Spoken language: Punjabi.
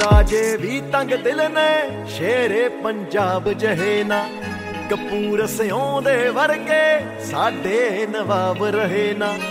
ਰਾਜੇ ਵੀ ਤੰਗ ਦਿਲ ਨੇ, ਸ਼ੇਰੇ ਪੰਜਾਬ ਜਹੇ ਨਾ। ਕਪੂਰ ਸਿਉਂ ਦੇ ਵਰਗੇ ਸਾਡੇ ਨਵਾਬ ਰਹੇ ਨਾ।